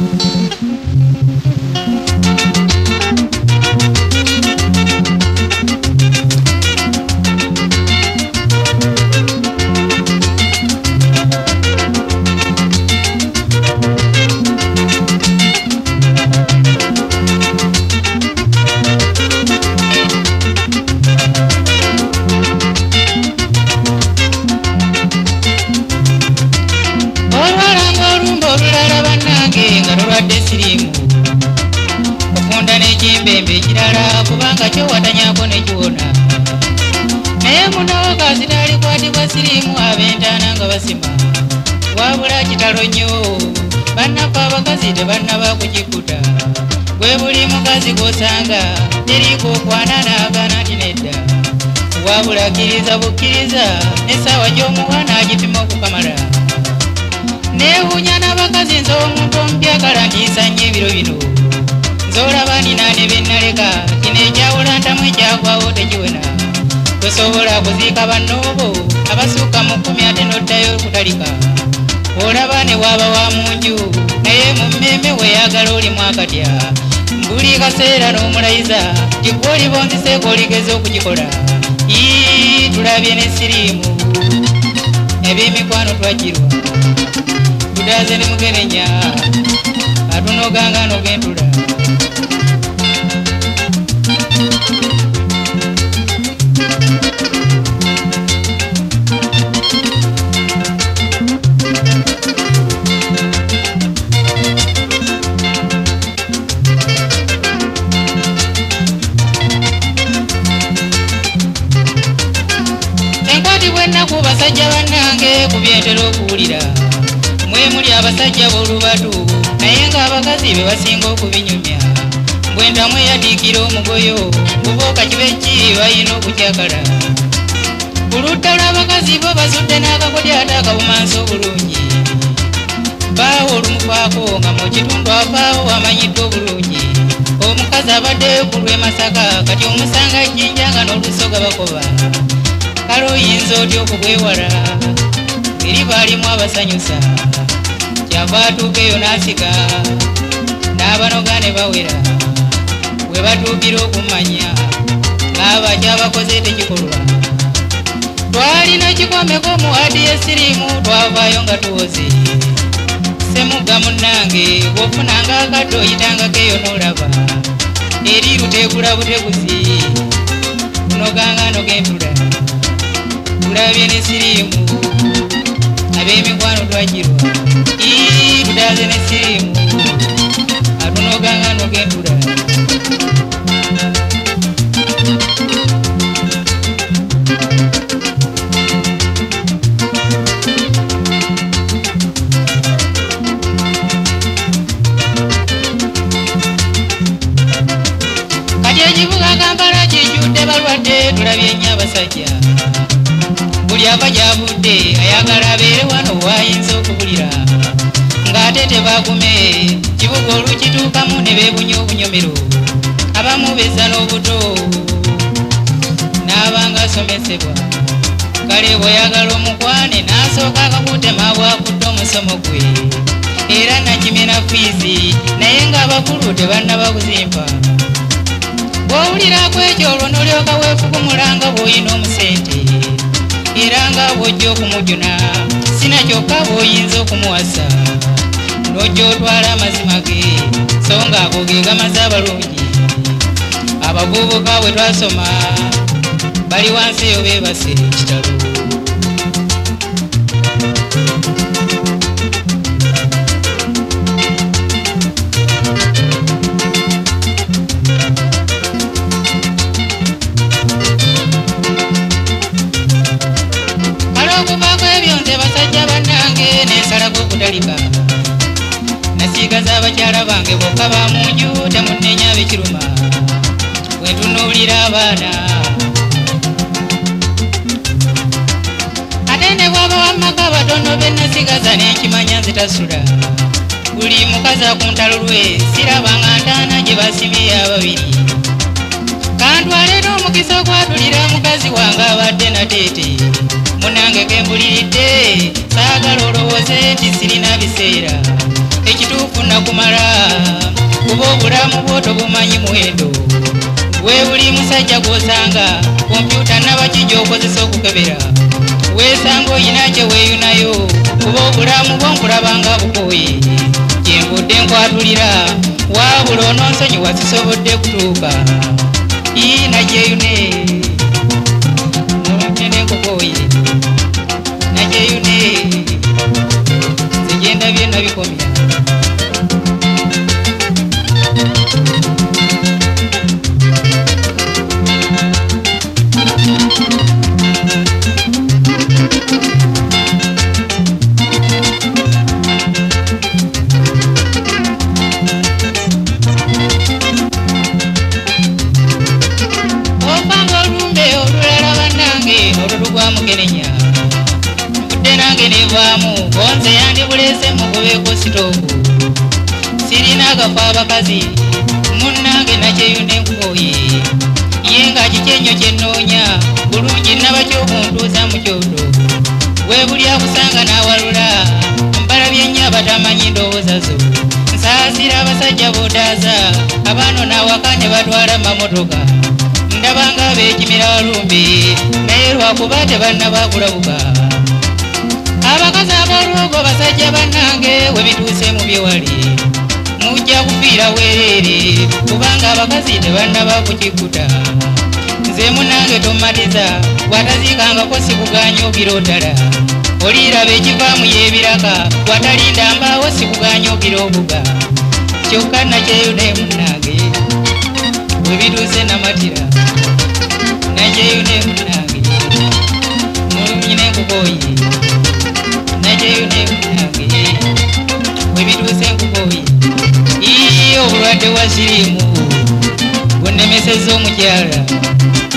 Mbembe kirala kubanga kyo watanyako ne kiwona naye muno kazitali kwatibwa sirimu ab'entaana nga basima wabula kitalo nnyo bannako abakazi tebannaba kukikuta gwe buli mukazi g'osanga teriko okwana n'agaana nti nedda wabula kkiriza bukkiriza n'essaawa gy'omuwa n'agipima okukamala neewuunya n'abakazi nze omuntu omupyagala ntiisa nnyo ebiro bino Zora nina ne bennaleka kino ekyawula ntamu ekyagwawo tekiwena tosobola kuziika bannobo abasukka mu 10 ate n'oddayo okutalika olaba ne waaba wa mu nju naye mu mmemme weeyagala olimu akatya buli kaseera n'omulayiza tikwa olibonziseeko oligeza okukikola tulabye ne siriimu eby'emikwano twajirwa tudaaze ne mugerenya atunoganga n'ogentula ennaku basajja bannange ku byentera okuwulira mwe muli abasajja b'olubatu naye ng'abakazi be basinga okubinyumya bwe ntamu eyatiikira omugoyo buboka kibe ki balina okukyakala ku ludda lw'abakazi bo basudde n'akakodya ate akabumansi obulungi baawo olumufaako nga mu kitundu avaawo amanyiddwa obulungi omukazi abadde ku lw'e Masaka kati omusanga jjinja nga n'olusoga bakoba kale oyinza otya okubwewala eri baalimu abasanyusa kyava atuuka eyo n'asiga n'abanoga ne bawera we batuukira okumanya ng'aba kyabakoze tekikolwa twalina kikomeko mu adi y'essiriimu twavaayo nga tuwoze semugga munnange bw'ofunanga akadde oyitangako eyo n'olaba eri luteekula buteguzi kunoganga nogentula tulabye ne siriimu ab'emikwano twajirwa tudaaze ne siriimu atunoganga nogentula kati ekibuga Kampala kijjudde balwadde tulabye nnyo abasajja buli ava gy'avudde ayagala abeere wano waayinza okubulira ng'ate tebagume kibuga olukituukamu ne beebunya obunyomero abamu bezza n'obuto n'abanga asomesebwa kale bw'oyagala omukwane n'asooka akakutema bw'akudde omusomo gwe era nakimena fiizi naye ng'abakulu tebannaba kuzimpa bw'owulirako ekyo olwo n'olyoka weefukumulanga bw'olina omusente era nga bw'ojja okumujuna sinakyokka bw'oyinza okumuwasa n'ojja otwala amazima ge so ng'ago ge gamaze abalungi abavubuka bwe twasoma bali wansi eyo beebase ekitalo nasigaza abakyala bange bokka ba mu nju temunnenya ab'ekiruma bwe ntunuulira abaana ate ne bw'aba wamaka batono be nasigaza n'ekimanya nzitasula buli mukazi akuntalo lwe sirabanga ntaana gye basimye ababiri kantwaleeta omukisa okwatulira mukazi wange abadde nateete munange kembuliridde saagala olowooze nti sirina biseera ekituufu bunakumala kuba obulamu bwo tobumanyi muwendo gwe buli musajja gw'osanga kompyuta nabakijja okozesa okukebera weesanga oyina kye weeyunayo kuba obulamu bwo nkulabanga bukooye kyenvudde nkwatulira waabula onoonsonyiwa sisobodde kutuuka najeyune nolutende nkukooye najeyune zigenda byonna bikomya mugenenya budde nange nevaamu bonze yandibuleze mugobeko sitoovu sirina agafa abakazi munnange nakyeyunde nkukooye ye nga kikyenyo kyenoonya bulungi nabakyokuntuuza mu kyoto we buli akusanga n'awalula mbalabyennya abatamanyi ndowooza zo nsaasira abasajja boodaaza abaano n'awaka ne batwala mamotoka ndabanga beekimira walumbe naye lwakuba tebannabakulabuka abakazi abalwogo basajja bannange we bituuse mu byewali mujja kufiira weereere kubanga abakazi tebannabakukikuta nze munnange tomatiza bw'ataziikangako sikuganya ogiroddala oliraba ekivaamu y'ebiraka bw'atalinda mbaawo sikuganya ogira obuga kyokka nakyeyune munnange we bituuse namatira najeyune munnange nyine nkukooye najeyune munnange we bituuse nkukooye obulwadde wa siriimu bunnemesezza omukyala